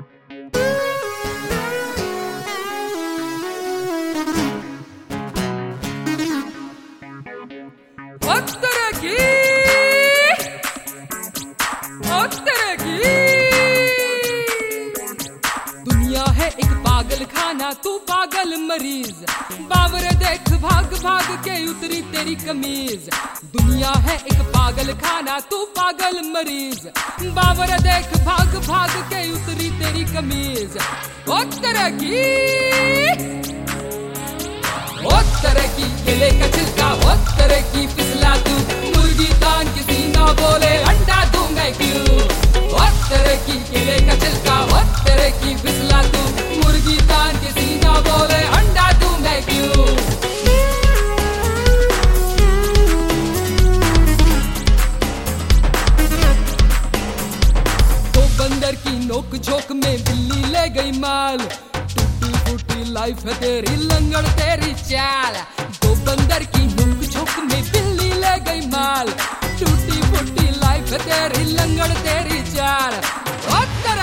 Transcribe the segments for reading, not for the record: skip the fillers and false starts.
दुनिया है एक पागल खाना, तू पागल मरीज। बावर देख भाग भाग के उतरी तेरी कमीज। दुनिया है एक पागल खाना, तू पागल मरीज। बावर देख भाग भाग के उतरी तेरी कमीज। ओ तरह की केले का छिलका, ओ तरह की फिसला तू। मुर्गी तान की सीना बोले अंडा दूं मैं क्यों। ओ तरह की केले का छिलका, ओ तरह की फिसला तू। मुर्गी तान की सीना बोले अंडा दूं मैं क्यों। तो बंदर की नोक झोंक में बिल्ली ले गई माल। लाइफ है तेरी लंगड़ तेरी चाल। दो बंदर की नोक झोंक में बिल्ली ले गई माल। टूटी फूटी लाइफ है तेरी लंगड़ तेरी चाल। ओ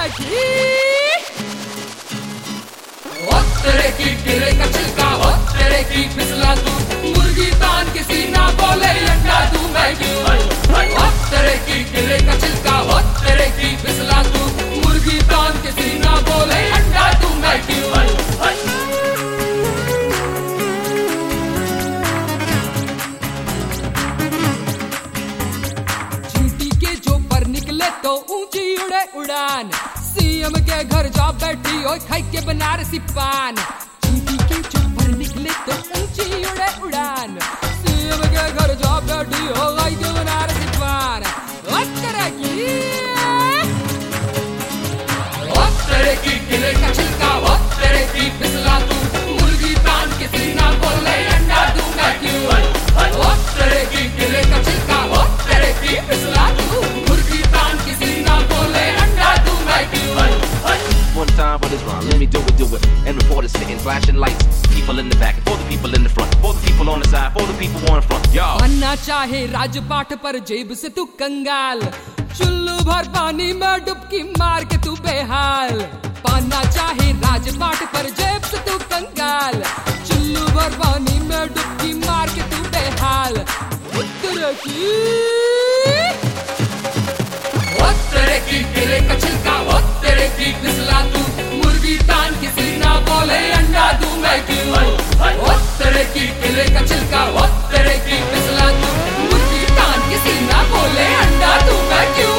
तरह की केले का छिलका, ओ तरह की फिसला तू। मुर्गी तान की सीना बोले अंडा दूं मैं क्यों। ओ तरह की केले का छिलका, ओ तरह की फिसला तू। मुर्गी तान की सीना बोले अंडा दूं मैं क्यों। तो ऊंची उड़े उड़ान, सीएम के घर जा बैठी और खाई के बनारसी पान। चींटी के ऊपर निकले तो ऊंची उड़े उड़ान, सीएम के घर जा बैठी और खाई के बनारसी पान। उस तरह की केले का छिलका, उस तरह की फिसला तू। मुर्गी तान की सीना बोले अंडा दूं मैं क्यों। उस तरह की केले का छिलका, उस तरह की फिसला तू। मुर्गी तान की सीना बोले अंडा दूं मैं क्यों। One time, what is wrong? Let me do it. And reporters sitting, flashing lights. People in the back, for the people in the front, for the people on the side, for the people on the front. Yo. बनना चाहे राजपाट पर जेब से तू कंगाल। चुल्लू भर पानी में डुबकी मार के तू बेहाल। पाना चाहे राजपाट पर जेब से तू कंगाल। चुल्लू भर पानी में डुबकी मार के तू बेहाल। उत्तर की केले का छिलका, ओ तेरे की फिसला तू। मुर्गी तान की सीना बोले अंडा दूं मैं क्यों। ओ तेरे की केले का छिलका, ओ तेरे की फिसला तू। मुर्गी तान की सीना बोले अंडा दूं मैं क्यों।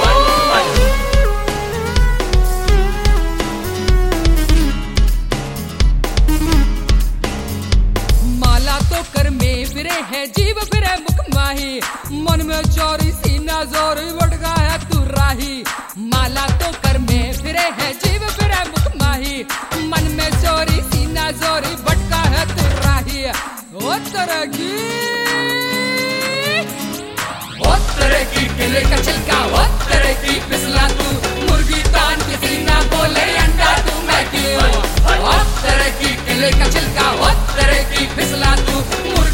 माला तो कर में फिरे है जीव फिरे मुख माही। मन में चोरी सीना जोरी वटका है तू राही। माला तो कर में फिरे है जीव फिरे मुख माही। मन में चोरी सीना जोरी भटका है तू राही। ओ तरह की केले का छिलका, ओ तरह की फिसला तू। मुर्गी तान की सीना बोले अंडा दूं मैं क्यों। ओ तरह की केले का छिलका, ओ तरह की फिसला तू।